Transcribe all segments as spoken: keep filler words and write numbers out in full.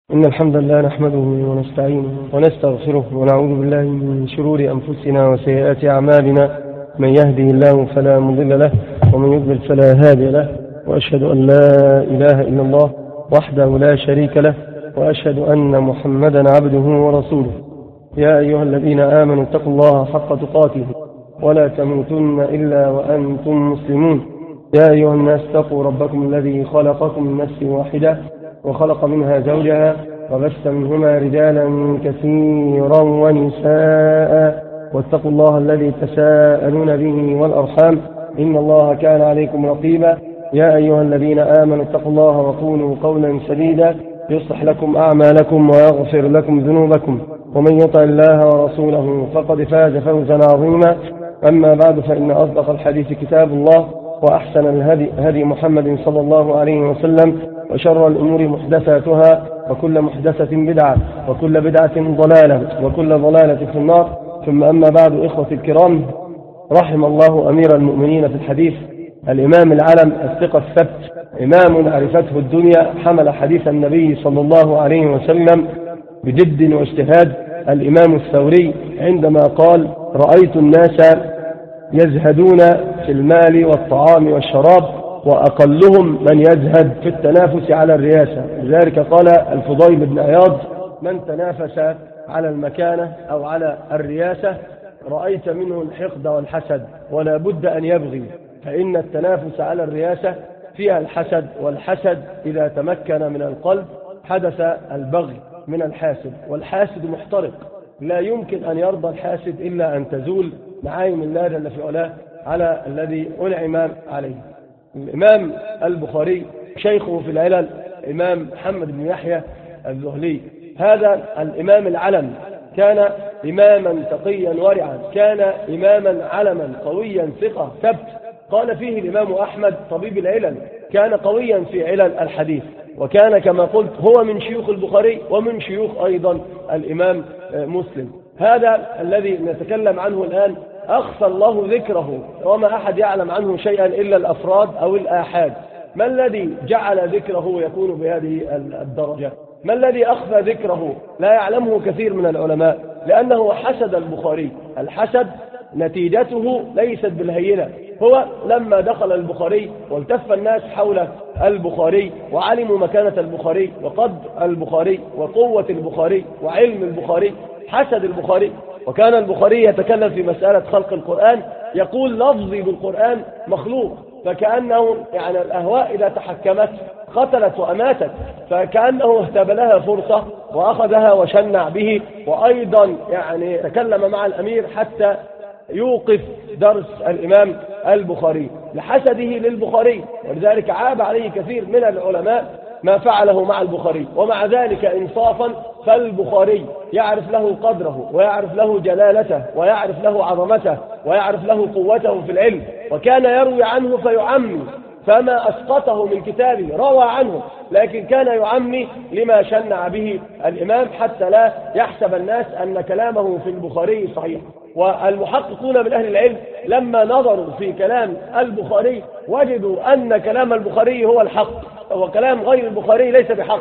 إن الحمد لله نحمده ونستعينه ونستغفره ونعوذ بالله من شرور أنفسنا وسيئات أعمالنا. من يهدي الله فلا مضل له ومن يضلل فلا هادي له، وأشهد أن لا إله إلا الله وحده لا شريك له، وأشهد أن محمدا عبده ورسوله. يا أيها الذين آمنوا اتقوا الله حق تقاته ولا تموتن إلا وأنتم مسلمون. يا أيها الناس اتقوا ربكم الذي خلقكم من نفس واحدة وخلق منها زوجها وبث منهما رجالا كثيرا ونساء، واتقوا الله الذي تساءلون به والأرحام إن الله كان عليكم رقيبا. يا أيها الذين آمنوا اتقوا الله وقولوا قولا سديدا يصلح لكم أعمالكم ويغفر لكم ذنوبكم، ومن يطع الله ورسوله فقد فاز فوزا عظيما. أما بعد، فإن أصدق الحديث كتاب الله، وأحسن الهدي هدي محمد صلى الله عليه وسلم، وشر الأمور محدثاتها، وكل محدثة بدعة، وكل بدعة ضلالة، وكل ضلالة في النار. ثم أما بعد، إخوتي الكرام، رحم الله أمير المؤمنين في الحديث الإمام العلم الثقة الثبت، إمام عرفته الدنيا، حمل حديث النبي صلى الله عليه وسلم بجد واجتهاد، الإمام الثوري، عندما قال: رأيت الناس يزهدون في المال والطعام والشراب، وأقلهم من يزهد في التنافس على الرئاسة. لذلك قال الفضيل بن عياض: من تنافس على المكانة أو على الرئاسة رأيت منه الحقد والحسد، ولا بد أن يبغي، فإن التنافس على الرئاسة فيها الحسد، والحسد إذا تمكن من القلب حدث البغي من الحاسد، والحاسد محترق، لا يمكن أن يرضى الحاسد إلا أن تزول نعايم الله جل في علاه على الذي أنعم عليه. الإمام البخاري شيخه في العلل الإمام محمد بن يحيى الذهلي، هذا الإمام العلم، كان إماما تقيا ورعا، كان إماما علما قويا ثقة ثبت. قال فيه الإمام أحمد طبيب العلل: كان قويا في علل الحديث، وكان كما قلت هو من شيوخ البخاري ومن شيوخ أيضا الإمام مسلم. هذا الذي نتكلم عنه الآن أخفى الله ذكره، وما أحد يعلم عنه شيئا إلا الأفراد أو الآحاد. ما الذي جعل ذكره يكون بهذه الدرجة؟ ما الذي أخفى ذكره لا يعلمه كثير من العلماء؟ لأنه حسد البخاري. الحسد نتيجته ليست بالهينة. هو لما دخل البخاري والتف الناس حول البخاري وعلموا مكانة البخاري وقدر البخاري وقوة البخاري وعلم البخاري، حسد البخاري. وكان البخاري يتكلم في مسألة خلق القرآن، يقول: لفظي بالقرآن مخلوق، فكأنه يعني الأهواء إذا تحكمت قتلت وأماتت، فكأنه اهتب لها فرصة وأخذها وشنع به، وأيضا يعني تكلم مع الأمير حتى يوقف درس الإمام البخاري لحسده للبخاري. ولذلك عاب عليه كثير من العلماء ما فعله مع البخاري، ومع ذلك إنصافا فالبخاري يعرف له قدره، ويعرف له جلالته، ويعرف له عظمته، ويعرف له قوته في العلم، وكان يروي عنه فيعمي، فما أسقطه من كتابه روى عنه، لكن كان يعمي لما شنع به الإمام حتى لا يحسب الناس أن كلامه في البخاري صحيح. والمحققون من أهل العلم لما نظروا في كلام البخاري وجدوا أن كلام البخاري هو الحق، وكلام غير البخاري ليس بحق.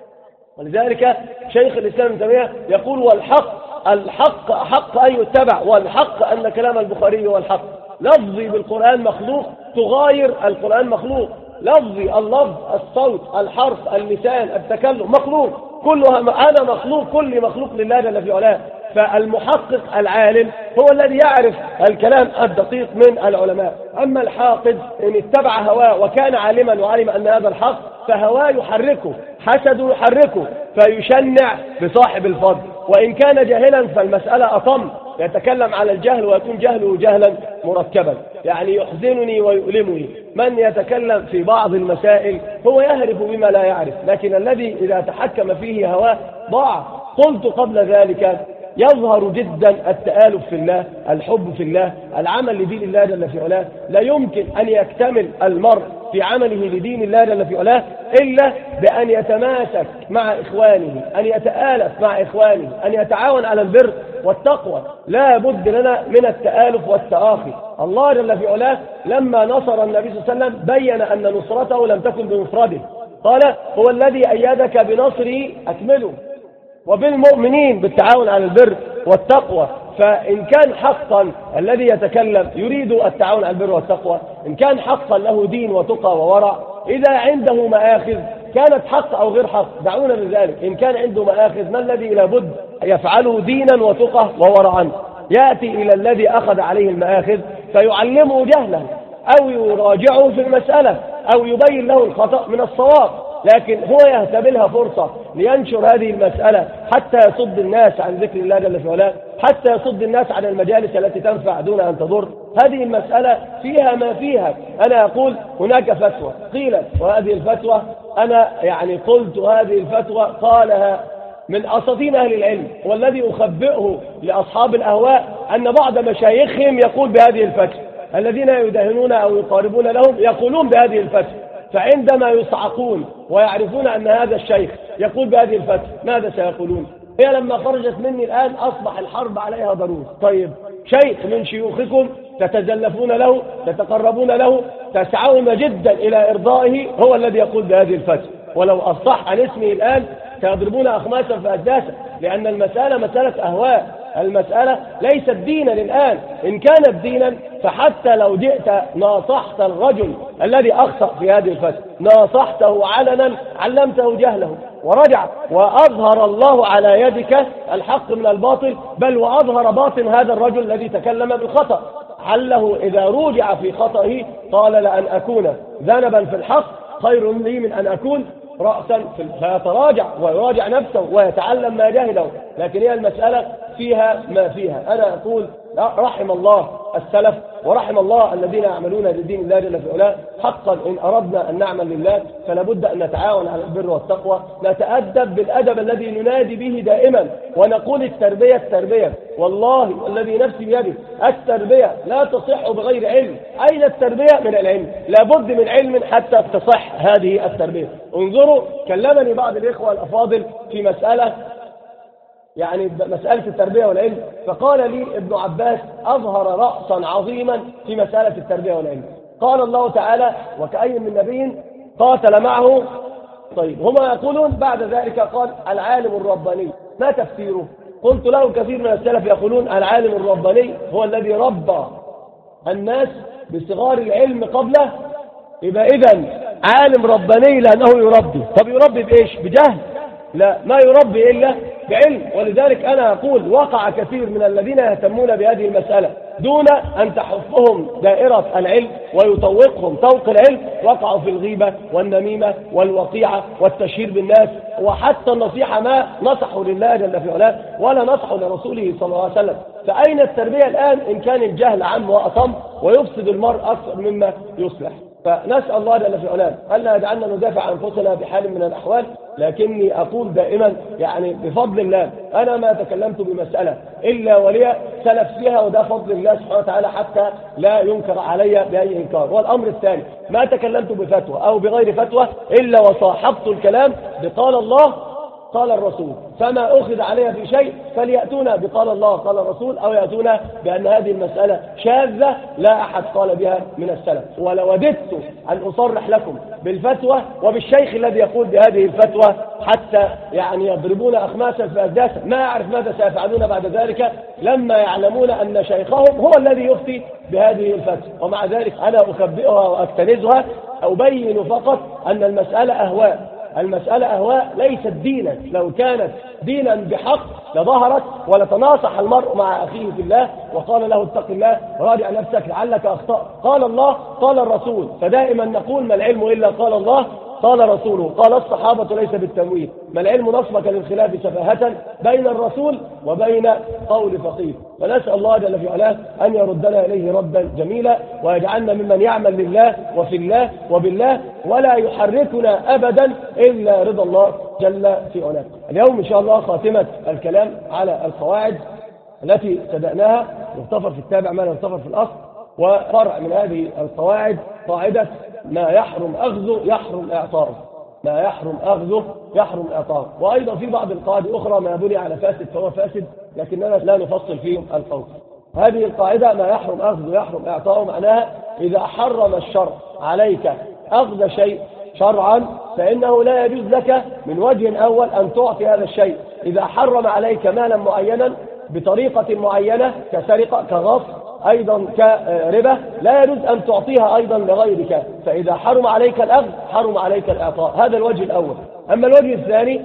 ولذلك شيخ الإسلام ابن تيمية يقول: والحق الحق حق أن يتبع، والحق أن كلام البخاري هو الحق. لفظي بالقرآن مخلوق تغاير القرآن مخلوق، لفظي اللفظ الصوت الحرف اللسان التكلم مخلوق، كلها أنا مخلوق، كل مخلوق لله جل في علاه. فالمحقق العالم هو الذي يعرف الكلام الدقيق من العلماء. أما الحاقد إن اتبع هواه وكان عالما وعلم أن هذا الحق، فهواه يحركه، حسده يحركه، فيشنع بصاحب الفضل. وإن كان جاهلا فالمسألة أطم، يتكلم على الجهل ويكون جهله جهلا مركبا. يعني يحزنني ويؤلمني من يتكلم في بعض المسائل هو يهرف بما لا يعرف، لكن الذي إذا تحكم فيه هواه ضاع. قلت قبل ذلك: يظهر جدا التآلف في الله، الحب في الله، العمل لدين الله جل في علاه. لا يمكن أن يكتمل المرء في عمله لدين الله جل في علاه إلا بأن يتماسك مع إخوانه، أن يتآلف مع إخوانه، أن يتعاون على البر والتقوى. لا بد لنا من التآلف والتآخي. الله جل في علاه لما نصر النبي صلى الله عليه وسلم بين أن نصرته لم تكن بمفرده، قال هو الذي أيدك بنصره أكمله، وبالمؤمنين بالتعاون على البر والتقوى. فإن كان حقا الذي يتكلم يريد التعاون على البر والتقوى، إن كان حقا له دين وتقى وورع، إذا عنده مآخذ كانت حق أو غير حق دعونا بذلك، إن كان عنده مآخذ ما الذي لابد يفعله دينا وتقى وورعا؟ يأتي إلى الذي أخذ عليه المآخذ فيعلمه جهله أو يراجعه في المسألة أو يبين له الخطأ من الصواب، لكن هو يهتبلها فرصة لينشر هذه المسألة حتى يصد الناس عن ذكر الله جل في علاه، حتى يصد الناس عن المجالس التي تنفع دون أن تضر. هذه المسألة فيها ما فيها. أنا أقول هناك فتوى قيلت، وهذه الفتوى أنا يعني قلت هذه الفتوى قالها من أساطين أهل العلم، والذي أخبئه لأصحاب الأهواء أن بعض مشايخهم يقول بهذه الفتوى، الذين يدهنون أو يقاربون لهم يقولون بهذه الفتوى، فعندما يصعقون ويعرفون أن هذا الشيخ يقول بهذه الفتوى ماذا سيقولون؟ هي لما خرجت مني الآن أصبح الحرب عليها ضروري. طيب شيخ من شيوخكم تتزلفون له، تتقربون له، تسعون جدا إلى إرضائه، هو الذي يقول بهذه الفتوى، ولو أصح عن اسمه الآن سيضربون أخماسا فأسداسا، لأن المسألة مسألة أهواء، المسألة ليست دينا الآن. إن كانت دينا فحتى لو جئت ناصحت الرجل الذي أخطأ في هذه الفتوى، ناصحته علنا، علمته جهله ورجع، وأظهر الله على يدك الحق من الباطل، بل وأظهر باطن هذا الرجل الذي تكلم بالخطأ. حله إذا رجع في خطأه قال لأن أكون ذنبا في الحق خير لي من أن أكون رأسا في، فيتراجع ويراجع نفسه ويتعلم ما جاهله. لكن هي المسألة فيها ما فيها. أنا أقول رحم الله السلف ورحم الله الذين يعملون لدين الله جل في علاه. حقا إن أردنا أن نعمل لله فلا بد أن نتعاون على البر والتقوى، نتأدب بالأدب الذي ننادي به دائما، ونقول التربية التربية. والله الذي نفسي بيده التربية لا تصح بغير علم. أين التربية؟ من العلم، لا بد من علم حتى تصح هذه التربية. انظروا كلمني بعض الإخوة الأفاضل في مسألة يعني مسألة التربية والعلم، فقال لي ابن عباس أظهر رأسا عظيما في مسألة التربية والعلم. قال الله تعالى وكأي من نبي قاتل معه. طيب هما يقولون بعد ذلك قال العالم الرباني، ما تفسيره؟ قلت له كثير من السلف يقولون العالم الرباني هو الذي ربى الناس بصغار العلم قبله. يبقى إذن عالم رباني لأنه يربي. طب يربي بإيش؟ بجهل؟ لا، ما يربي إلا بعلم. ولذلك أنا أقول وقع كثير من الذين يهتمون بهذه المسألة دون أن تحفهم دائرة العلم ويطوقهم طوق العلم، وقعوا في الغيبة والنميمة والوقيعة والتشهير بالناس، وحتى النصيحة ما نصحوا لله جل في علاه ولا نصحوا لرسوله صلى الله عليه وسلم. فأين التربية الآن إن كان الجهل عام وأصم ويفسد المرء أكثر مما يصلح؟ فنسأل الله جل في علاه ألا يجعلنا ندافع عن أنفسنا بحال من الأحوال، لكني أقول دائما يعني بفضل الله أنا ما تكلمت بمسألة إلا ولي سلف فيها، وده فضل الله سبحانه وتعالى حتى لا ينكر علي بأي إنكار. والأمر الثاني ما تكلمت بفتوى أو بغير فتوى إلا وصاحبت الكلام بقال الله قال الرسول، فما أخذ عليها في شيء فليأتونا بقال الله قال الرسول، أو يأتونا بأن هذه المسألة شاذة لا أحد قال بها من السلف. ولوددت أن أصرح لكم بالفتوى وبالشيخ الذي يقول بهذه الفتوى حتى يعني يضربون أخماسا في أسداسا. ما أعرف ماذا سيفعلون بعد ذلك لما يعلمون أن شيخهم هو الذي يفتي بهذه الفتوى، ومع ذلك أنا أخبئها وأكتنزها، أبين فقط أن المسألة أهواء. المسألة أهواء ليست دينا. لو كانت دينا بحق لظهرت ولتناصح المرء مع أخيه في الله وقال له اتق الله راجع نفسك لعلك أخطأ. قال الله قال الرسول، فدائما نقول ما العلم إلا قال الله قال رسوله قال الصحابة ليس بالتمويل. ما العلم نصبك للخلاف سفاهة بين الرسول وبين قول فقيه. فنسأل الله جل في علاه أن يردنا إليه ردا جميلا، ويجعلنا ممن يعمل لله وفي الله وبالله، ولا يحركنا أبدا إلا رضا الله جل في علاه. اليوم إن شاء الله خاتمة الكلام على القواعد التي بدأناها، يغتفر في التابع ما لا يغتفر في الأصل. وفرع من هذه القواعد قاعدة ما يحرم أخذه يحرم إعطاؤه، ما يحرم أخذه يحرم إعطاؤه. وأيضا في بعض القواعد أخرى ما بني على فاسد فهو فاسد، لكننا لا نفصل فيهم القول. هذه القاعدة ما يحرم أخذه يحرم إعطاؤه معناها إذا حرم الشرع عليك أخذ شيء شرعا فإنه لا يجوز لك من وجه أول أن تعطي هذا الشيء. إذا حرم عليك مالا معينا بطريقة معينة كسرقة كغصب أيضا كربا لا يجوز أن تعطيها أيضا لغيرك. فإذا حرم عليك الأخذ حرم عليك الإعطاء. هذا الوجه الأول. أما الوجه الثاني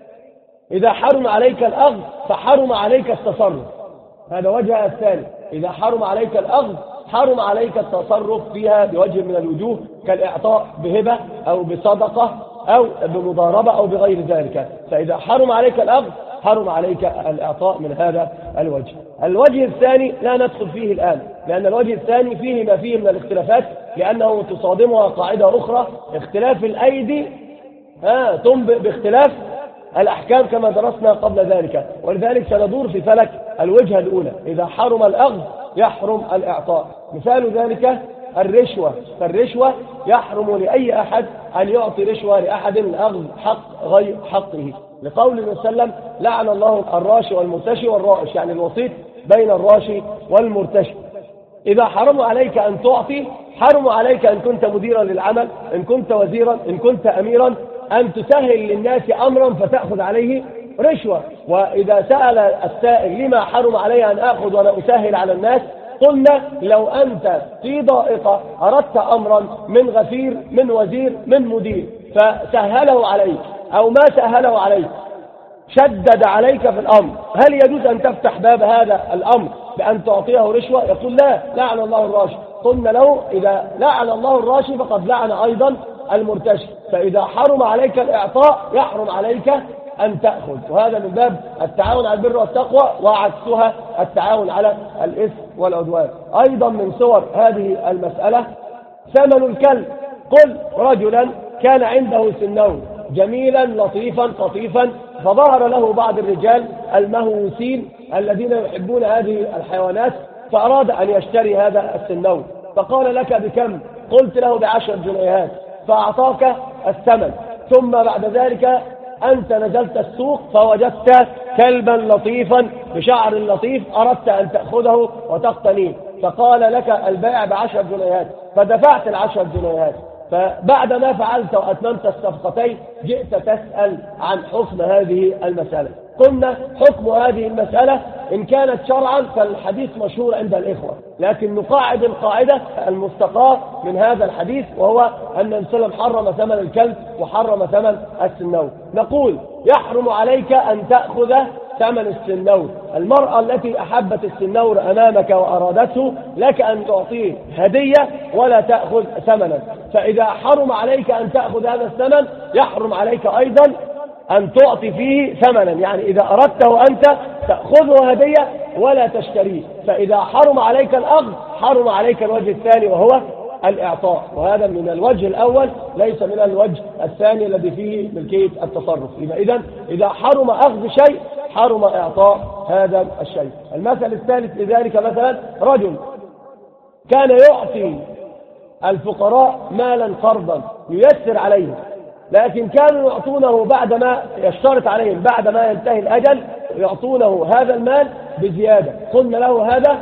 إذا حرم عليك الأخذ فحرم عليك التصرف. هذا وجه الثاني. إذا حرم عليك الأخذ حرم عليك التصرف فيها بوجه من الوجوه كالإعطاء بهبة أو بصدقة أو بمضاربة أو بغير ذلك. فإذا حرم عليك الأخذ حرم عليك الإعطاء من هذا الوجه. الوجه الثاني لا ندخل فيه الآن لأن الوجه الثاني فيه ما فيه من الاختلافات لأنه تصادمها قاعدة أخرى اختلاف الأيدي ها تنبئ باختلاف الأحكام كما درسنا قبل ذلك. ولذلك سندور في فلك الوجهة الأولى. إذا حرم الأخذ يحرم الإعطاء. مثال ذلك الرشوة. فالرشوة يحرم لأي أحد أن يعطي رشوة لأحد الأخذ حق غير حقه لقول النبي صلى الله عليه وسلم لعن الله الراشي والمرتشي والرائش يعني الوسيط بين الراشي والمرتشي. إذا حرم عليك أن تعطي حرم عليك أن كنت مديرا للعمل إن كنت وزيرا إن كنت أميرا أن تسهل للناس أمرا فتأخذ عليه رشوة. وإذا سأل السائل لما حرم علي أن أخذ وأنا أسهل على الناس قلنا لو أنت في ضائقة أردت أمرا من غفير من وزير من مدير فسهله عليك أو ما سهله عليك شدد عليك في الأمر هل يجوز أن تفتح باب هذا الأمر بأن تعطيه رشوة؟ يقول لا لعن الله الراشي. قلنا له إذا لعن الله الراشي فقد لعن أيضا المرتشي. فإذا حرم عليك الإعطاء يحرم عليك أن تأخذ. وهذا من باب التعاون على البر والتقوى وعكسها التعاون على الإثم والعدوان. أيضا من صور هذه المسألة ثمن الكلب. قل رجلا كان عنده سنون جميلا لطيفا قطيفا فظهر له بعض الرجال المهووسين الذين يحبون هذه الحيوانات فأراد أن يشتري هذا السنون فقال لك بكم؟ قلت له بعشر جنيهات فأعطاك الثمن. ثم بعد ذلك أنت نزلت السوق فوجدت كلبا لطيفا بشعر لطيف أردت أن تأخذه وتقتنيه فقال لك البيع بعشر جنيهات فدفعت العشر جنيهات. فبعد ما فعلت وأتممت الصفقتين جئت تسأل عن حكم هذه المسألة. قلنا حكم هذه المسألة إن كانت شرعا فالحديث مشهور عند الإخوة لكن نقاعد القاعدة المستقاة من هذا الحديث وهو أن النبي صلى الله عليه وسلم حرم ثمن الكلب وحرم ثمن السنون. نقول يحرم عليك أن تأخذ ثمن السنور. المرأة التي أحبت السنور أمامك وأرادته لك أن تعطيه هدية ولا تأخذ ثمنا. فإذا حرم عليك أن تأخذ هذا الثمن يحرم عليك أيضا أن تعطي فيه ثمنا يعني إذا أردته أنت تأخذه هدية ولا تشتريه. فإذا حرم عليك الأخذ حرم عليك الوجه الثاني وهو الإعطاء. وهذا من الوجه الأول ليس من الوجه الثاني الذي فيه ملكية التصرف. إذا إذا حرم أخذ شيء حرم إعطاء هذا الشيء. المثل الثالث لذلك مثلا رجل كان يعطي الفقراء مالا قرضا ييسر عليهم لكن كانوا يعطونه بعدما يشترط عليهم بعدما ينتهي الأجل يعطونه هذا المال بزيادة. قلنا له هذا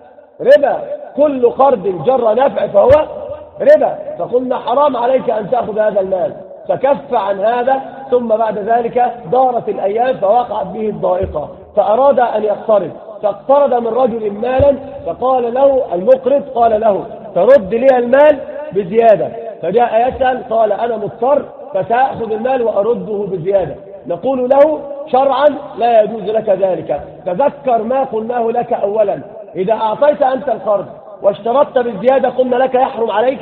ربا كل قرض جر نفع فهو ربا. فقلنا حرام عليك أن تأخذ هذا المال فكف عن هذا. ثم بعد ذلك دارت الأيام فوقعت به الضائقة فأراد أن يقترض فاقترض من رجل مالا فقال له المقرض قال له ترد لي المال بزيادة. فجاء يسأل قال أنا مضطر فسأخذ المال وأرده بزيادة. نقول له شرعا لا يجوز لك ذلك. تذكر ما قلناه لك أولا إذا أعطيت أنت القرض واشترطت بالزيادة قلنا لك يحرم عليك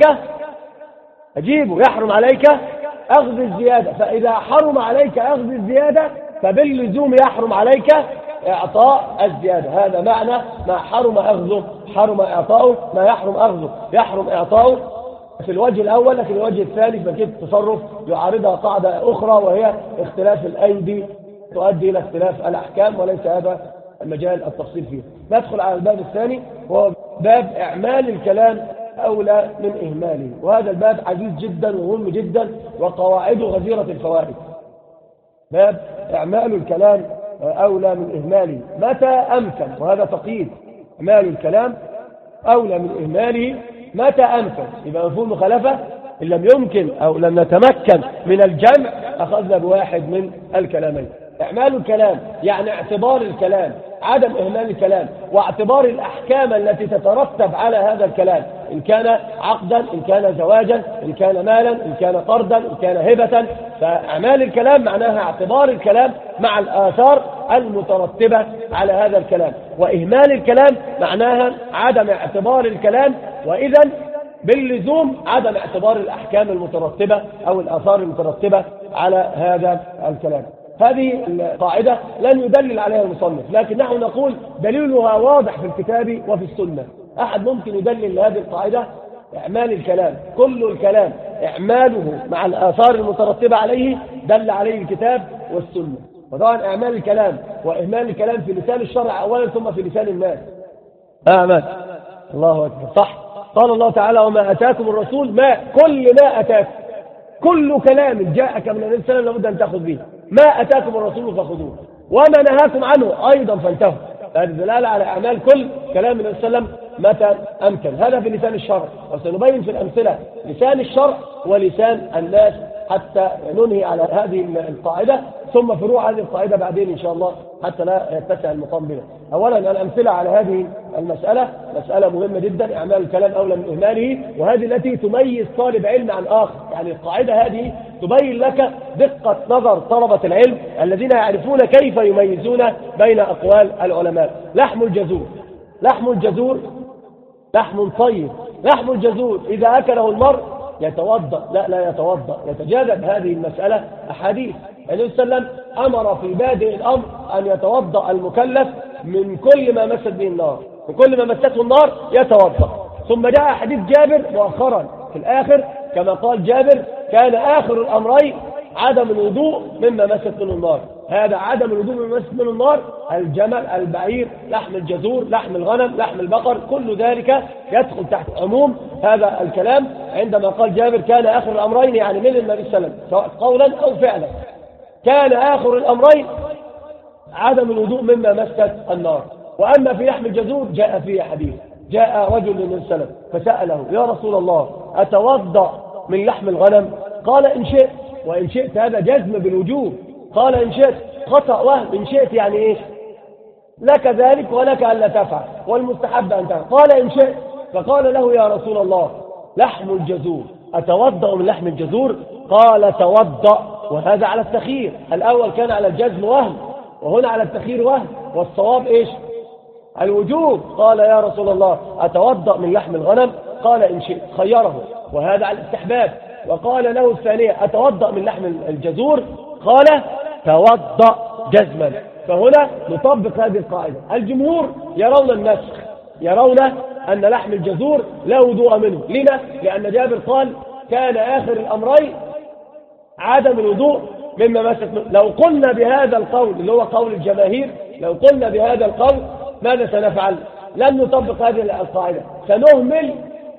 أجيبه يحرم عليك أخذ الزيادة. فإذا حرم عليك أخذ الزيادة فباللزوم يحرم عليك إعطاء الزيادة. هذا معنى ما حرم أخذه حرم إعطاؤه ما يحرم أخذه يحرم إعطاؤه في الوجه الأول. لكن الوجه الثاني فكيف التصرف يعارضها قاعدة أخرى وهي اختلاف الأيدي تؤدي إلى اختلاف الأحكام وليس هذا المجال التفصيل فيه. ندخل على الباب الثاني وهو باب إعمال الكلام أولى من إهماله. وهذا الباب عزيز جدا ومهم جدا وقواعده غزيرة الفوائد. باب إعمال الكلام أولى من إهماله متى أمكن. وهذا تقييد إعمال الكلام أولى من إهماله متى أمكن. يبقى مفهوم مخالفة إن لم يمكن أو لم نتمكن من الجمع أخذنا بواحد من الكلامين. إعمال الكلام يعني اعتبار الكلام، عدم إهمال الكلام، واعتبار الأحكام التي تترتب على هذا الكلام، إن كان عقدا، إن كان زواجا، إن كان مالا، إن كان قرضا، إن كان هبة. فإعمال الكلام معناها اعتبار الكلام مع الآثار المترتبة على هذا الكلام، وإهمال الكلام معناها عدم اعتبار الكلام، وإذا باللزوم عدم اعتبار الأحكام المترتبة أو الآثار المترتبة على هذا الكلام. هذه القاعدة لن يدلل عليها المصنف، لكن نحن نقول دليلها واضح في الكتاب وفي السنة. أحد ممكن يدلل لهذه القاعدة؟ إعمال الكلام، كل الكلام إعماله مع الآثار المترتبة عليه دل عليه الكتاب والسنة. وطبعا إعمال الكلام وإهمال الكلام في لسان الشرع أولا ثم في لسان الناس. أعمال الله أكبر، صح. قال الله تعالى: وما أتاكم الرسول، ما كل ما أتاكم، كل كلام جاءك من النبي صلى الله عليه وسلم لابد أن تأخذ به. ما أتاكم الرسول فخذوه، وما نهاكم عنه أيضا فانتهوا. هذه دلالة على أعمال كل كلام النبي صلى الله عليه وسلم متى أمكن. هذا في لسان الشرع، وسنبين في الأمثلة لسان الشرع ولسان الناس حتى ننهي على هذه القاعدة، ثم فروع هذه القاعدة بعدين إن شاء الله حتى لا يتسع المقام بنا. أولا الأمثلة على هذه المسألة مسألة مهمة جدا، إعمال الكلام أولى من إهماله، وهذه التي تميز طالب علم عن آخر. يعني القاعدة هذه تبين لك دقة نظر طلبة العلم الذين يعرفون كيف يميزون بين أقوال العلماء. لحم الجزور، لحم الجزور لحم طيب. لحم الجزور إذا أكله المرء يتوضأ؟ لا، لا يتوضأ. يتجاذب هذه المسألة أحاديث. النبي صلى الله عليه وسلم أمر في بادئ الأمر أن يتوضأ المكلف من كل ما مست به النار، من كل ما مسته النار يتوضأ. ثم جاء حديث جابر مؤخرا في الآخر كما قال جابر: كان آخر الأمرين عدم الوضوء مما مست منه النار. هذا عدم الوضوء مما مست منه النار، الجمل، البعير، لحم الجزور، لحم الغنم، لحم البقر، كل ذلك يدخل تحت عموم هذا الكلام. عندما قال جابر كان آخر الأمرين يعني من النبي صلى الله عليه وسلم سواء قولا أو فعلا، كان آخر الأمرين عدم الوضوء مما مست النار. وأما في لحم الجزور جاء فيه حديث، جاء رجل للنبي صلى الله عليه وسلم فسأله: يا رسول الله أتوضأ من لحم الغنم؟ قال: إن شئت. وإن شئت هذا جزم بالوجوب. قال: إن شئت خطأ وهم، إن شئت يعني إيش؟ لك ذلك ولك ألا تفعل، والمستحب أن تفعل. قال: إن شئت. فقال له: يا رسول الله لحم الجزور أتوضأ من لحم الجزور؟ قال: توضأ. وهذا على التخيير، الأول كان على الجزم وهم، وهنا على التخيير وهم، والصواب إيش؟ الوجوب. قال: يا رسول الله أتوضأ من لحم الغنم؟ قال: إن شئت. خيره، وهذا على الاستحباب. وقال له الثانية: أتوضأ من لحم الجزور؟ قال: توضأ جزما. فهنا نطبق هذه القاعدة. الجمهور يرون النسخ، يرون أن لحم الجزور لا وضوء منه. لما؟ لأن جابر قال: كان آخر الأمرين عدم الوضوء مما مست منه. لو قلنا بهذا القول اللي هو قول الجماهير، لو قلنا بهذا القول ماذا سنفعل؟ لن نطبق هذه القاعدة، سنهمل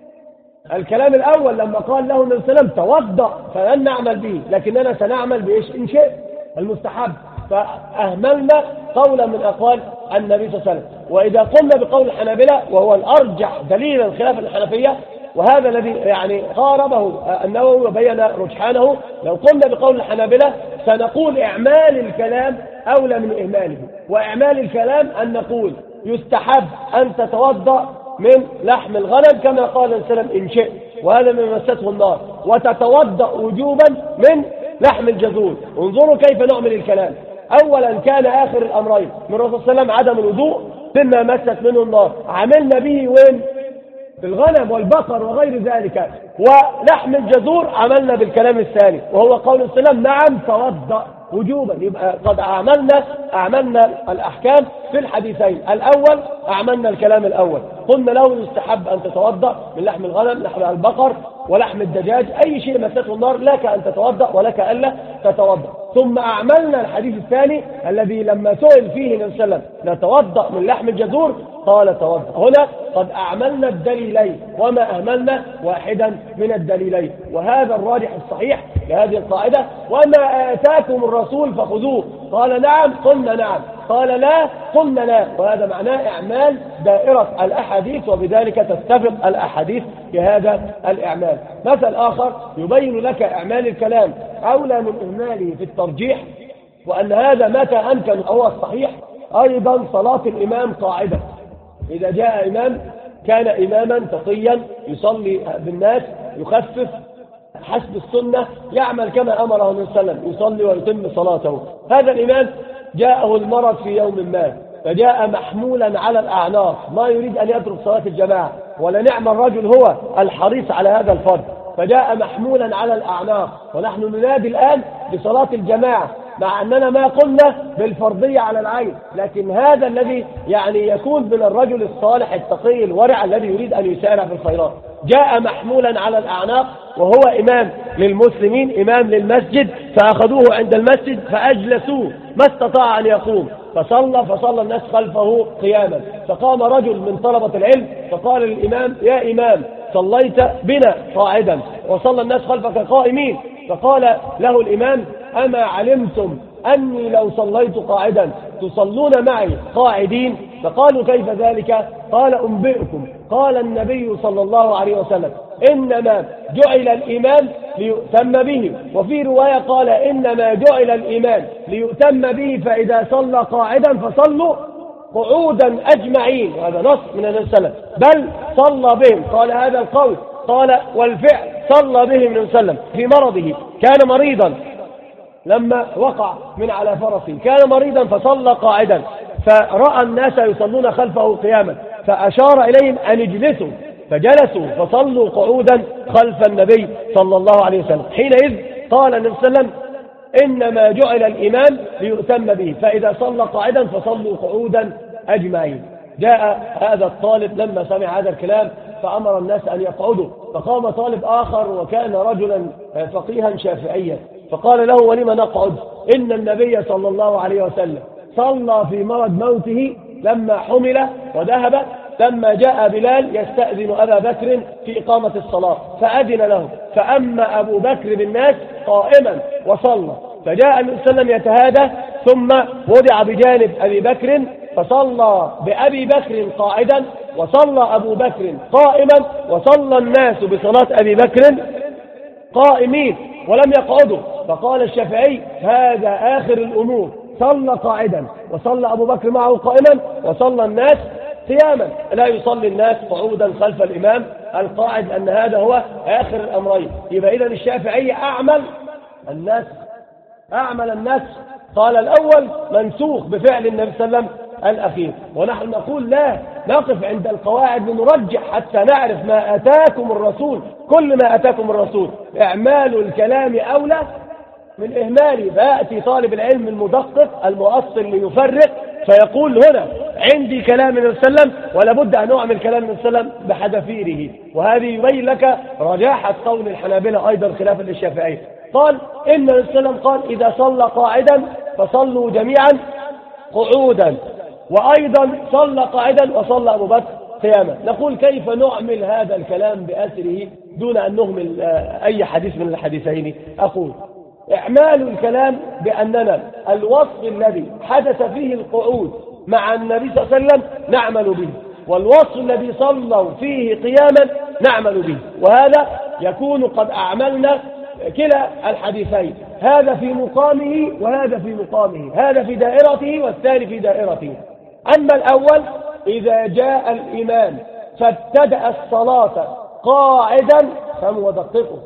الكلام الأول لما قال له النبي صلى الله عليه وسلم توضأ، فلن نعمل به، لكننا سنعمل بإيش؟ إن شئت، المستحب. فأهملنا قولا من أقوال النبي صلى الله عليه وسلم. وإذا قلنا بقول الحنابلة وهو الأرجح دليلا خلاف الحنفية، وهذا الذي يعني قاربه النووي وبين رجحانه، لو قلنا بقول الحنابلة سنقول إعمال الكلام أولى من إهماله. وإعمال الكلام أن نقول يستحب أن تتوضأ من لحم الغنم كما قال النبي صلى الله عليه وسلم إن شئت، وهذا من مسته النار، وتتوضأ وجوبا من لحم الجزور. انظروا كيف نعمل الكلام. أولا كان آخر الأمرين من الرسول صلى الله عليه وسلم عدم الوضوء مما مست منه النار، عملنا به وين؟ في الغنم والبقر وغير ذلك. ولحم الجزور عملنا بالكلام الثاني وهو قول النبي صلى الله عليه وسلم نعم توضأ وجوبا. يبقى قد أعملنا أعملنا الأحكام في الحديثين. الأول أعملنا الكلام الأول، قلنا له يستحب أن تتوضأ من لحم الغنم، لحم البقر، ولحم الدجاج، أي شيء مسته النار لك أن تتوضأ ولك ألا تتوضأ. ثم أعملنا الحديث الثاني الذي لما سئل فيه النبي صلى الله عليه وسلم نتوضأ من لحم الجزور قال توضأ. هنا قد أعملنا الدليلين وما أهملنا واحدا من الدليلين، وهذا الراجح الصحيح لهذه القاعدة. وما آتاكم الرسول فخذوه، قال نعم قلنا نعم، قال لا قلنا لا، وهذا معناه إعمال دائرة الأحاديث، وبذلك تتفق الأحاديث في هذا الإعمال. مثل آخر يبين لك إعمال الكلام أولى من إهماله في الترجيح، وأن هذا متى أمكن هو الصحيح. أيضا صلاة الإمام قاعدة، إذا جاء إمام كان إماما تقيا يصلي بالناس يخفف حسب السنة يعمل كما أمره النبي صلى الله عليه وسلم يصلي ويتم صلاته. هذا الإمام جاءه المرض في يوم ما فجاء محمولا على الأعناق ما يريد أن يترك صلاة الجماعة، ولنعم الرجل هو الحريص على هذا الفرض، فجاء محمولا على الأعناق. ونحن ننادي الآن بصلاة الجماعة مع أننا ما قلنا بالفرضية على العين، لكن هذا الذي يعني يكون من الرجل الصالح التقي الورع الذي يريد أن يسارع في الخيرات. جاء محمولا على الأعناق وهو إمام للمسلمين إمام للمسجد، فأخذوه عند المسجد فأجلسوه ما استطاع أن يقوم، فصلى فصلى الناس خلفه قياما. فقام رجل من طلبة العلم فقال للإمام: يا إمام صليت بنا قاعدا وصلى الناس خلفك قائمين. فقال له الإمام: أما علمتم أني لو صليت قاعدا تصلون معي قاعدين؟ فقالوا: كيف ذلك؟ قال: أنبئكم، قال النبي صلى الله عليه وسلم: إنما جعل الإمام ليؤتم به، وفي رواية قال: إنما جعل الإمام ليؤتم به، فإذا صلى قاعدا فصلوا قعودا أجمعين. وهذا نص من النبي صلى الله عليه وسلم، بل صلى بهم. قال هذا القول، قال والفعل صلى بهم النبي صلى الله عليه وسلم في مرضه، كان مريضا لما وقع من على فرسه، كان مريضا فصلى قاعدا، فرأى الناس يصلون خلفه قياما فأشار إليهم أن اجلسوا، فجلسوا فصلوا قعودا خلف النبي صلى الله عليه وسلم. حينئذ قال النبي صلى الله عليه وسلم: إنما جعل الإمام ليؤتم به، فإذا صلى قاعدا فصلوا قعودا أجمعين. جاء هذا الطالب لما سمع هذا الكلام فأمر الناس أن يقعدوا، فقام طالب آخر وكان رجلا فقيها شافعيا فقال له: ولم نقعد؟ إن النبي صلى الله عليه وسلم صلى في مرض موته لما حمل وذهب، لما جاء بلال يستأذن أبا بكر في إقامة الصلاة فأذن له، فأما أبو بكر بالناس قائما وصلى، فجاء النبي صلى الله عليه وسلم يتهادى ثم وضع بجانب أبي بكر فصلى بأبي بكر قاعدا، وصلى أبو بكر قائما، وصلى الناس بصلاة أبي بكر قائمين ولم يقعدوا. فقال الشافعي: هذا آخر الأمور، صلى قاعدا وصلى أبو بكر معه قائما وصلى الناس قياما، لا يصلي الناس قعودا خلف الإمام القاعد، أن هذا هو آخر الأمرين. يبقى إذن الشافعي أعمل الناس أعمل الناس قال الأول منسوخ بفعل النبي صلى الله عليه وسلم الأخير، ونحن نقول لا، نقف عند القواعد لنرجح حتى نعرف ما أتاكم الرسول. كل ما أتاكم الرسول إعمال الكلام أولى من إهماله. فيأتي طالب العلم المدقق المؤصل ليفرق فيقول: هنا عندي كلام النبي صلى الله عليه وسلم ولا بد أن أعمل كلام النبي صلى الله عليه وسلم بحذافيره. وهذه يبين لك رجاحة قول الحنابلة أيضا خلافا للشافعي. قال: إن النبي صلى الله عليه وسلم قال: إذا صلى قاعدا فصلوا جميعا قعودا، وأيضا صلى قاعدا وصلى أبو بكر قياما. نقول: كيف نعمل هذا الكلام بأسره دون أن نهمل أي حديث من الحديثين؟ أقول: إعمال الكلام بأننا الوصف الذي حدث فيه القعود مع النبي صلى الله عليه وسلم نعمل به، والوصف الذي صلوا فيه قياما نعمل به، وهذا يكون قد أعملنا كلا الحديثين، هذا في مقامه وهذا في مقامه، هذا في دائرته والثاني في دائرته. أما الأول: إذا جاء الإمام فابتدأ الصلاة قاعدا، فهو دقيقه،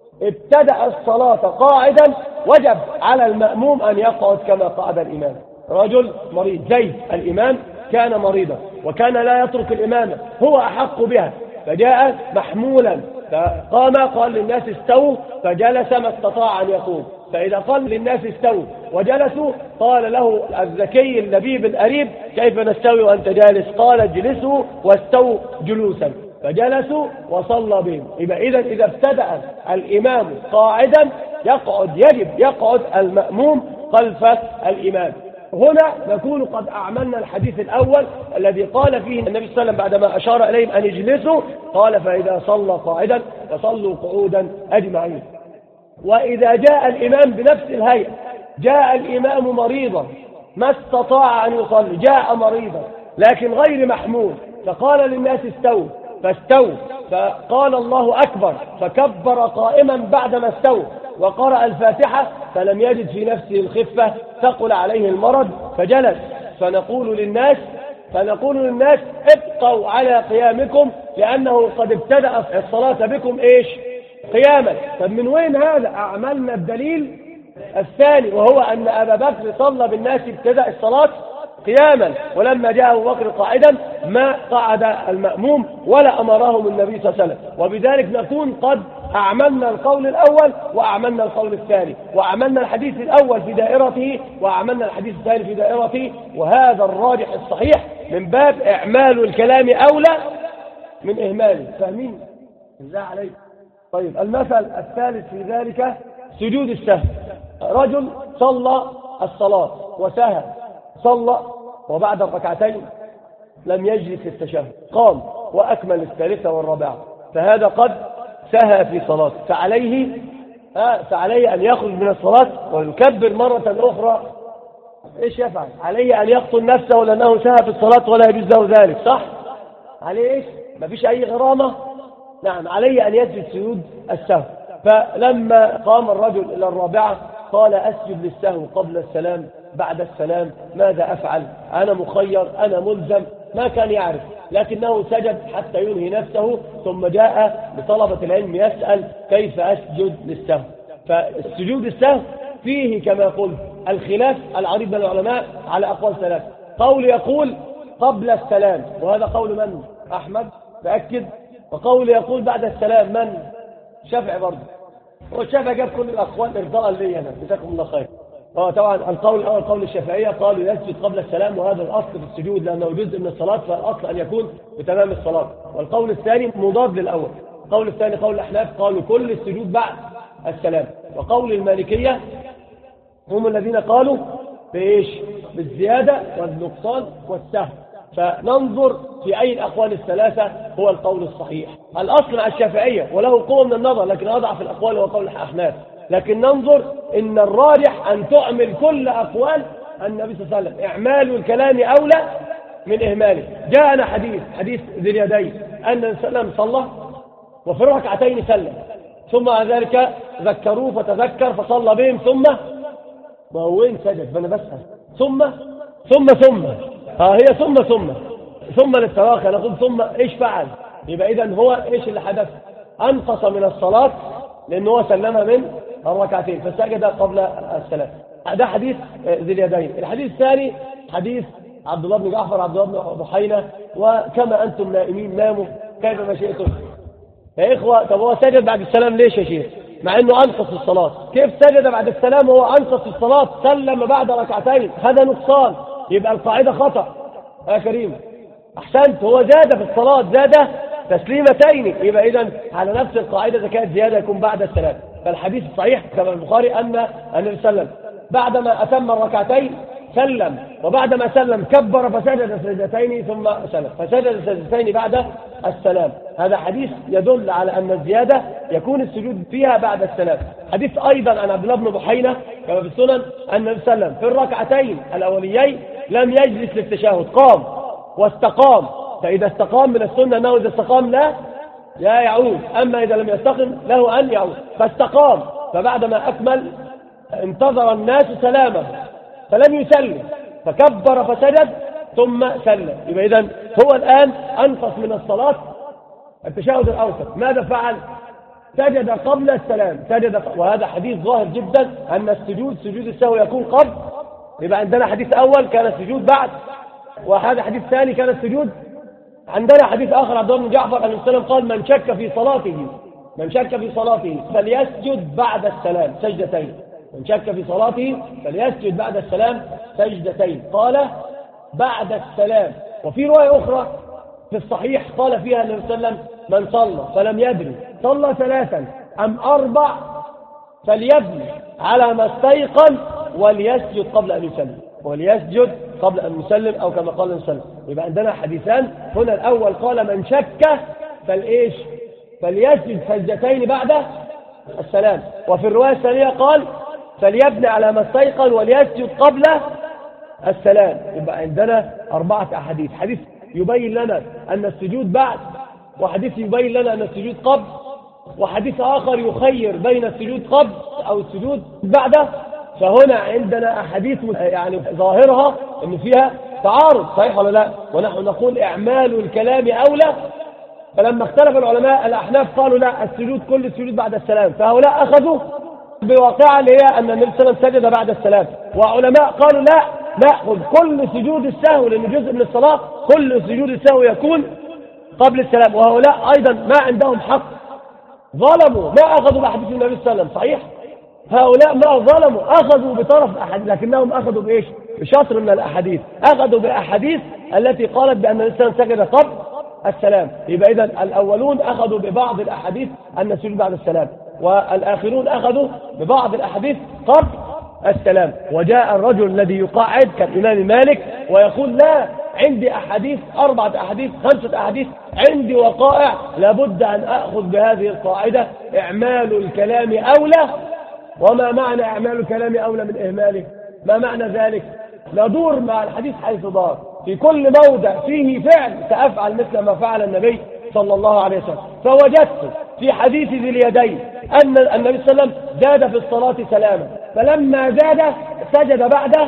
ابتدأ الصلاة قاعدا، وجب على المأموم أن يقعد كما قعد الإمام. رجل مريض زيد الإمام كان مريضا وكان لا يترك الإمامة، هو أحق بها، فجاء محمولا فقام قال للناس استووا فجلس ما استطاع أن يقوم، فإذا قال للناس استووا وجلسوا قال له الذكي اللبيب الأريب: كيف نستوي وأنت جالس؟ قال: اجلسوا واستووا جلوسا، فجلسوا وصلى بهم. يبقى إذا إذا ابتدأ الإمام قاعدا يقعد، يجب يقعد المأموم خلف الإمام. هنا نكون قد أعملنا الحديث الأول الذي قال فيه النبي صلى الله عليه وسلم بعدما أشار إليهم أن يجلسوا قال: فإذا صلى قاعدا فصلوا قعودا أجمعين. وإذا جاء الإمام بنفس الهيئة، جاء الإمام مريضا ما استطاع أن يصلي، جاء مريضا لكن غير محمول، فقال للناس استووا، فاستووا، فقال الله أكبر فكبر قائما بعدما استووا، وقرأ الفاتحة فلم يجد في نفسه الخفة، ثقل عليه المرض فجلس. فنقول للناس فنقول للناس ابقوا على قيامكم لأنه قد ابتدأ الصلاة بكم إيش؟ قياما. طب من وين هذا؟ أعملنا الدليل الثاني، وهو أن أبا بكر صلى بالناس ابتدأ الصلاة قياما، ولما جاء أبو بكر قاعدا ما قعد المأموم ولا أمرهم النبي صلى الله عليه وسلم. وبذلك نكون قد أعملنا القول الأول وأعملنا القول الثاني، وأعملنا الحديث الأول في دائرته وأعملنا الحديث الثاني في دائرته، وهذا الراجح الصحيح من باب إعمال الكلام أولى من إهماله. فاهمين؟ ازاي عليك؟ طيب، المثل الثالث في ذلك سجود السهو. رجل صلى الصلاة وسهى، صلى وبعد الركعتين لم يجلس التشهد، قام وأكمل الثالثة والرابعة، فهذا قد سهى في صلاته، فعليه آه فعليه أن يخرج من الصلاة ويكبر مرة أخرى. إيش يفعل؟ عليه أن يقتل نفسه لأنه سهى في الصلاة ولا يجوز له ذلك، صح؟ عليه إيش؟ ما فيش أي غرامة؟ نعم، عليه أن يسجد سجود السهو. فلما قام الرجل إلى الرابعة قال أسجد للسهو قبل السلام بعد السلام، ماذا أفعل؟ أنا مخير، أنا ملزم. ما كان يعرف، لكنه سجد حتى ينهي نفسه، ثم جاء لطلبة العلم يسأل كيف أسجد للسهو. فالسجود السهو فيه كما قلت الخلاف العريض بين العلماء على أقوال ثلاثة. قول يقول قبل السلام، وهذا قول من؟ أحمد، تأكد. وقول يقول بعد السلام، من؟ شافعي برضه. والشافعي جاب كل الأقوال إرضاء لي أنا، جزاكم الله خير. اه طبعا القول الأول قول الشافعية، قالوا يسجد قبل السلام، وهذا الأصل في السجود لأنه جزء من الصلاة، فالأصل أن يكون بتمام الصلاة. والقول الثاني مضاد للأول. القول الثاني قول الأحناف، قالوا كل السجود بعد السلام. وقول المالكية هم الذين قالوا بإيش؟ بالزيادة والنقصان والسهو. فننظر في أي الأقوال الثلاثة هو القول الصحيح. الأصل مع الشافعية وله قوة من النظر، لكن أضعف الأقوال هو قول الأحناف. لكن ننظر إن الراجح أن تعمل كل أقوال النبي صلى الله عليه وسلم، إعمال الكلام أولى من إهماله. جاءنا حديث حديث ذي اليدين أن النبي صلى الله عليه وسلم صلى وفي الركعتين سلم، ثم على ذلك ذكروه فتذكر فصلى بهم، ثم ما هو وين سجد؟ فأنا بسأل ثم ثم ثم ها هي ثم ثم ثم للتواخي، نقول ثم إيش فعل؟ يبقى إذن هو إيش اللي حدث؟ أنقص من الصلاة لأنه هو سلمها من الركعتين فسجد قبل السلام. هذا حديث ذي اليدين. الحديث الثاني حديث عبد الله بن جعفر عبد الله بن بحينة، وكما أنتم نائمين ناموا كيف ما شئتم. يا إخوة، طب هو سجد بعد السلام ليش يا شيخ؟ مع أنه أنقص الصلاة. كيف سجد بعد السلام وهو أنقص الصلاة؟ سلم بعد ركعتين، هذا نقصان. يبقى القاعدة خطأ يا كريم. أحسنت، هو زاد في الصلاة، زاد تسليمتين، يبقى إذن على نفس القاعدة إذا كانت زيادة يكون بعد السلام. فالحديث الصحيح كما البخاري أن النبي صلى الله عليه وسلم بعدما أتم الركعتين سلم، وبعدما سلم كبر فسجد سجدتين ثم سلم، فسجد سجدتين بعد السلام. هذا حديث يدل على أن الزيادة يكون السجود فيها بعد السلام. حديث أيضا عن عبد الله بن بحينة كما في السنن أن النبي صلى الله عليه وسلم في الركعتين الأوليين لم يجلس للتشهد، قام واستقام. فإذا استقام من السنة أنه إذا استقام لا لا يعود، أما إذا لم يستقم له أن يعود. فاستقام، فبعدما أكمل انتظر الناس سلامه فلم يسلم، فكبر فسجد ثم سلم. يبقى إذن هو الآن أنقص من الصلاة التشهد الأوسط. ماذا فعل؟ سجد قبل السلام، سجد قبل. وهذا حديث ظاهر جدا أن السجود سجود السهو يكون قبل. يبقى عندنا حديث أول كان السجود بعد، وهذا حديث ثاني كان السجود. عندنا حديث آخر عبد الله بن جعفر أن السلام قال من شك في صلاته من شك في صلاته فليسجد بعد السلام سجدتين، من شك في صلاته فليسجد بعد السلام سجدتين. قال بعد السلام. وفي رواية أخرى في الصحيح قال فيها النبي صلى الله عليه وسلم من صلى فلم يدري صلى ثلاثا أم أربع فليبني على ما استيقن وليسجد قبل أن يسلم، وليسجد قبل أن يسلم، أو كما قال النبي صلى الله عليه وسلم. يبقى عندنا حديثان هنا. الأول قال من شك فالإيش فليسجد سجدتين بعد السلام، وفي الرواية الثانية قال فليبني على ما استيقن وليسجد قبل السلام. يبقى عندنا أربعة أحاديث. حديث يبين لنا أن السجود بعد وحديث يبين لنا أن السجود قبل، وحديث آخر يخير بين السجود قبل أو السجود بعده. فهنا عندنا أحاديث يعني ظاهرها أن فيها تعارض، صحيح ولا لا؟ ونحن نقول إعمال الكلام أولى. فلما اختلف العلماء الأحناف قالوا لا، السجود كل السجود بعد السلام، فهؤلاء أخذوا بواقعة اللي هي أن النبي صلى الله عليه وسلم سجد بعد السلام، وعلماء قالوا لا نأخذ كل سجود السهو لأنه جزء من الصلاة، كل سجود السهو يكون قبل السلام. وهؤلاء أيضا ما عندهم حق، ظلموا، ما أخذوا بحديث النبي صلى الله عليه وسلم. صحيح هؤلاء ما ظلموا، أخذوا بطرف أحاديث، لكنهم أخذوا بإيش؟ بشطر من الأحاديث، أخذوا بأحاديث التي قالت بأن النبي صلى الله عليه وسلم سجد قبل السلام. يبقى إذن الأولون أخذوا ببعض الأحاديث أن السجود بعد السلام، والآخرون أخذوا ببعض الأحاديث قبل السلام. وجاء الرجل الذي يقاعد كالإمام مالك ويقول لا، عندي أحاديث، أربعة أحاديث، خمسة أحاديث، عندي وقائع، لابد أن أخذ بهذه القاعدة، إعمال الكلام أولى. وما معنى إعمال الكلام أولى من إهماله؟ ما معنى ذلك؟ ندور مع الحديث حيث دار، في كل موضع فيه فعل سأفعل مثل ما فعل النبي صلى الله عليه وسلم. فوجدت في حديث ذي اليدين أن النبي صلى الله عليه وسلم زاد في الصلاة سلاما، فلما زاد سجد بعده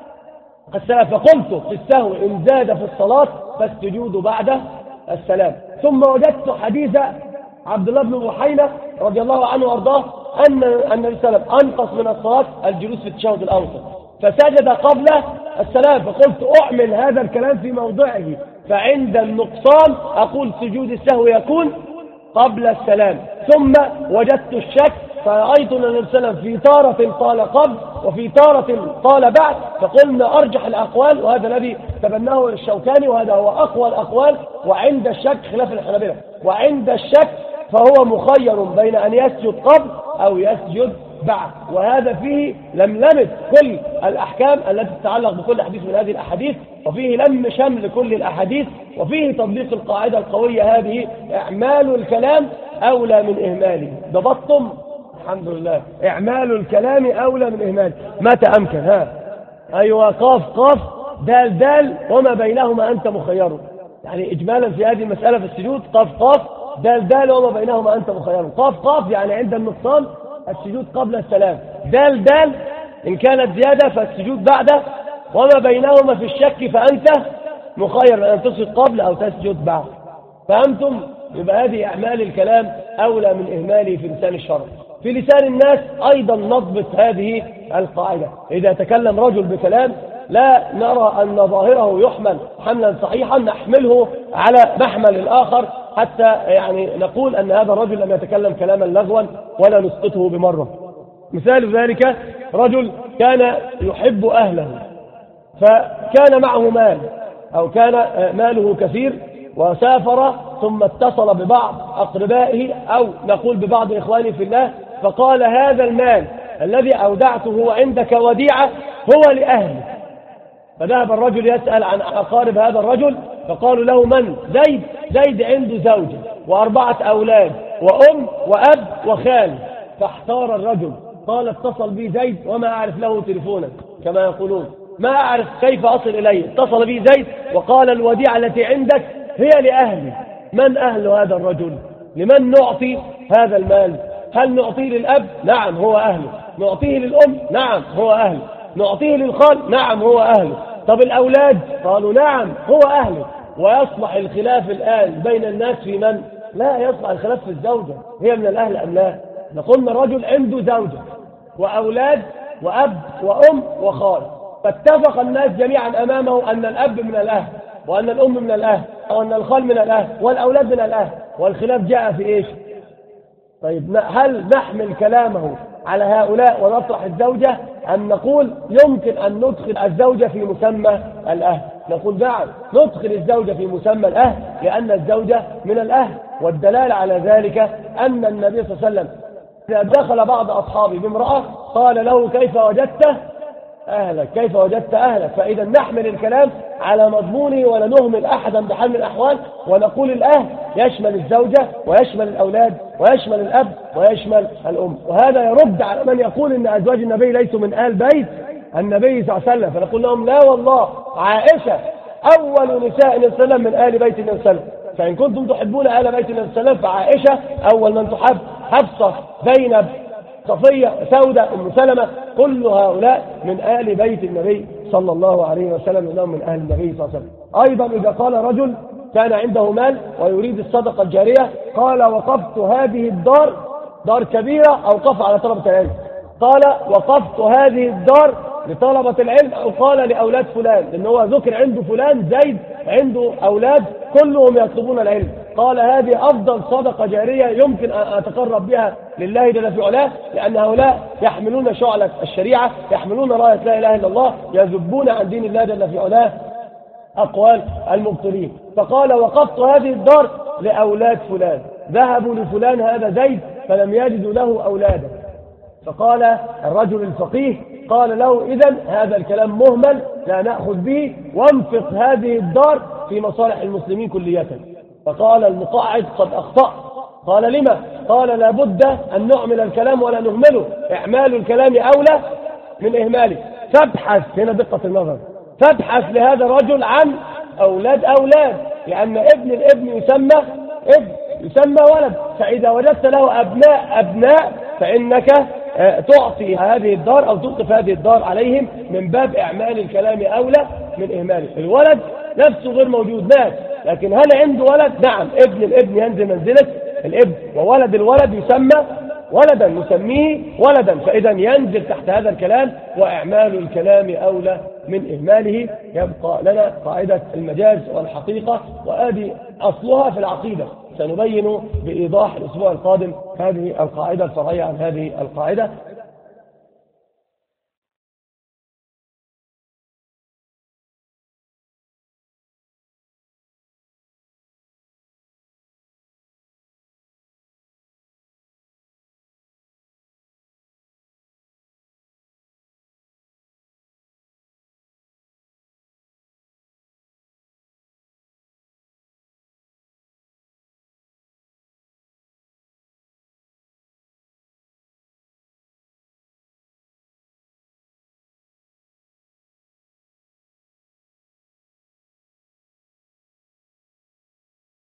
السلام، فقلت في السهو إن زاد في الصلاة فالسجود بعد السلام. ثم وجدت حديث عبد الله بن بحينة رضي الله عنه وارضاه أن النبي صلى الله عليه وسلم أنقص من الصلاة الجلوس في التشهد الأوسط فسجد قبل السلام، فقلت أعمل هذا الكلام في موضعه، فعند النقصان أقول سجود السهو يكون قبل السلام. ثم وجدت الشك فرأيت أن النبي صلى الله عليه وسلم في تارة قال قبل وفي تارة قال بعد، فقلنا أرجح الأقوال، وهذا الذي تبناه الشوكاني وهذا هو أقوى الأقوال. وعند الشك خلاف الحنابلة، وعند الشك فهو مخير بين أن يسجد قبل أو يسجد بعد، وهذا فيه لملمة كل الأحكام التي تتعلق بكل حديث من هذه الأحاديث، وفيه لم شمل كل الأحاديث، وفيه تطبيق القاعدة القوية هذه، إعمال الكلام أولى من إهماله. ضبطتم؟ الحمد لله. إعمال الكلام أولى من إهماله. متى أمكن؟ ها أيوة، قاف قاف دال دال وما بينهما أنت مخير. يعني إجمالا في هذه المسألة في السجود قاف قاف دال دال وما بينهما أنت مخير. قاف قاف يعني عند النقصان السجود قبل السلام، دال دال إن كانت زيادة فالسجود بعده، وما بينهما في الشك فأنت مخير أن تسجد قبل أو تسجد بعد. فهمتم؟ يبقى هذه أعمال الكلام أولى من إهماله في لسان الشرع. في لسان الناس أيضا نضبط هذه القاعدة. إذا تكلم رجل بكلام لا نرى أن ظاهره يحمل حملا صحيحا نحمله على محمل الآخر، حتى يعني نقول أن هذا الرجل لم يتكلم كلاما لغوا ولا نسقطه بمرة. مثال ذلك رجل كان يحب أهله، فكان معه مال أو كان ماله كثير، وسافر ثم اتصل ببعض أقربائه أو نقول ببعض إخوانه في الله، فقال هذا المال الذي أودعته عندك وديعة هو لأهلي. فذهب الرجل يسأل عن أقارب هذا الرجل، فقالوا له من؟ زيد. زيد عنده زوجة وأربعة أولاد وأم وأب وخال. فاحتار الرجل، قال اتصل بي زيد وما أعرف له تليفونا كما يقولون، ما أعرف كيف أصل إليه. اتصل بي زيد وقال الوديعة التي عندك هي لأهلي. من أهل هذا الرجل؟ لمن نعطي هذا المال؟ هل نعطيه للأب؟ نعم هو أهله. نعطيه للأم؟ نعم هو أهله. نعطيه للخال؟ نعم هو أهله. طب الأولاد؟ قالوا نعم هو أهله. ويصبح الخلاف الآن بين الناس في من؟ لا يصبح الخلاف في الزوجة، هي من الأهل أم لا؟ نقولنا رجل عنده زوجة وأولاد وأب وأم وخال، فاتفق الناس جميعا أمامه أن الأب من الأهل وأن الأم من الأهل وأن الخال من الأهل والأولاد من الأهل، والخلاف جاء في إيش؟ طيب هل نحمل كلامه على هؤلاء ونطرح الزوجة، أم نقول يمكن أن ندخل الزوجة في مسمى الأهل؟ نقول نعم ندخل الزوجة في مسمى الأهل، لأن الزوجة من الأهل. والدلالة على ذلك أن النبي صلى الله عليه وسلم إذا دخل بعض أصحابه بامرأة قال له كيف وجدت أهلك؟ كيف وجدت أهلك؟ فإذا نحمل الكلام على مضمونه ولا نهمل أحدا بحال من الأحوال، ونقول الأهل يشمل الزوجة ويشمل الأولاد ويشمل الأب ويشمل الأم. وهذا يرد على من يقول إن أزواج النبي ليسوا من آل بيت النبي صلى الله عليه وسلم، فنقول لهم لا والله، عائشة أول نساء النبي صلى الله عليه وسلم من آل بيت النبي صلى الله عليه وسلم، فإن كنتم تحبون آل بيت النبي صلى الله عليه وسلم فعائشة أول من تحب، حفصة، زينب، صفية، سودة، أم سلمة، كل هؤلاء من آل بيت النبي صلى الله عليه وسلم، إنهم من أهل النبي صلى الله عليه وسلم. أيضا إذا قال رجل كان عنده مال ويريد الصدقة الجارية قال وقفت هذه الدار، دار كبيرة أوقف على طلبة العلم، قال وقفت هذه الدار لطلبة العلم أو قال لأولاد فلان، لأنه هو ذكر عنده فلان زيد عنده أولاد كلهم يطلبون العلم، قال هذه أفضل صدقة جارية يمكن أن أتقرب بها لله جل في علاه، لأن هؤلاء يحملون شعلة الشريعة، يحملون راية لا إله إلا الله، يذبون عن دين الله جل في علاه أقوال المبطلين. فقال وقفت هذه الدار لأولاد فلان، ذهبوا لفلان هذا زيد فلم يجدوا له أولادا، فقال الرجل الفقيه قال له إذن هذا الكلام مهمل لا نأخذ به، وانفق هذه الدار في مصالح المسلمين كلية. فقال المقاعد قد أخطأ. قال لما؟ قال لابد أن نعمل الكلام ولا نهمله، إعمال الكلام أولى من إهماله. فابحث، هنا دقة النظر، فابحث لهذا الرجل عن أولاد أولاد، لأن ابن الابن يسمى ابن، يسمى ولد، فإذا وجدت له أبناء أبناء فإنك تعطي هذه الدار أو توقف هذه الدار عليهم من باب إعمال الكلام أولى من إهماله. الولد نفسه غير موجود مات، لكن هل عنده ولد؟ نعم، ابن الابن ينزل منزلة الابن، وولد الولد يسمى ولدا، نسميه ولدا، فإذا ينزل تحت هذا الكلام، وإعمال الكلام أولى من إهماله. يبقى لنا قاعدة المجاز والحقيقة، وآدي أصلها في العقيدة، سنبين بإيضاح الأسبوع القادم هذه القاعدة الفرعية عن هذه القاعدة.